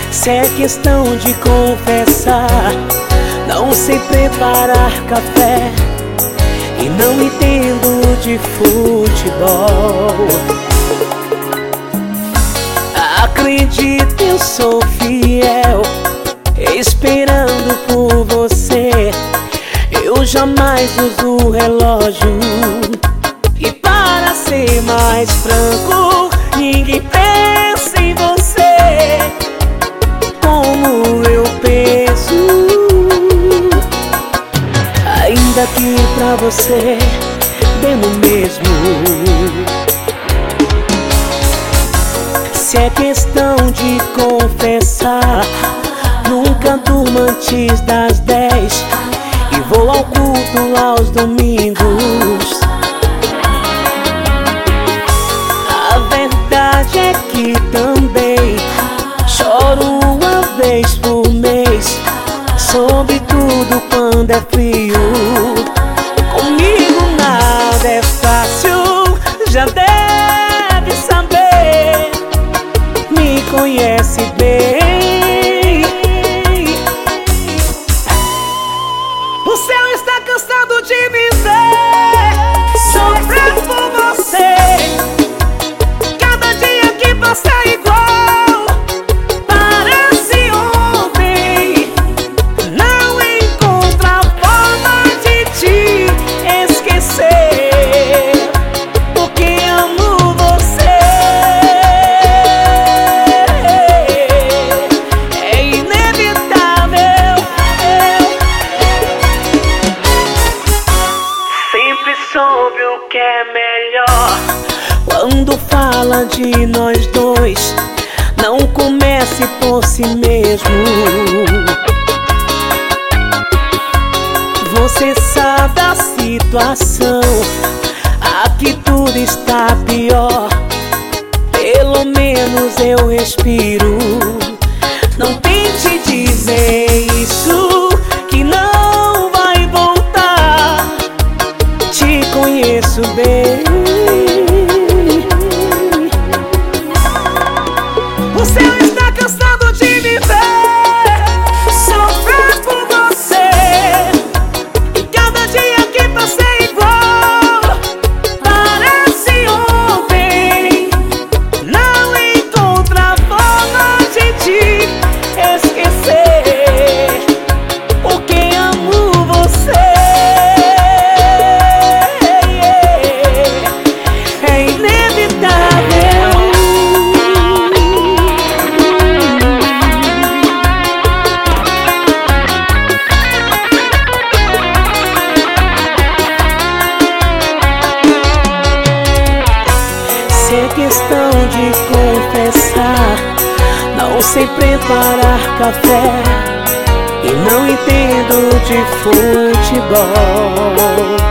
Se é questão de confessar, não sei preparar café e não entendo de futebol. Acredite, eu sou fiel, esperando por você. Eu jamais uso o relógio. E para ser mais franco, ninguém pensa em você como eu penso. Ainda que pra você dê no mesmo. Se é questão de confessar, nunca durmo antes das 10 e vou ao culto aos domingos. A verdade é que também choro uma vez por mês, sobretudo quando é frio. Comigo nada é fácil, já deve saber, me conhece bem. O céu está cansado de me ver sofrer por você. Cada dia que passa é igual, parece ontem. Não encontro a forma de te esquecer, porque amo você. É inevitável. Sempre soube o que é melhor. Quando fala de nós dois, não comece por si mesmo. Você sabe a situação, aqui tudo está pior. Pelo menos eu respiro. Não tente dizer isso, que não vai voltar. Te conheço bem. O céu está cansado de me ver sofrer por você. E cada dia que passa é igual, parece ontem. Não encontro a forma de te esquecer, porque amo você. É inevitável. Se é questão de confessar, não sei preparar café e não entendo de futebol.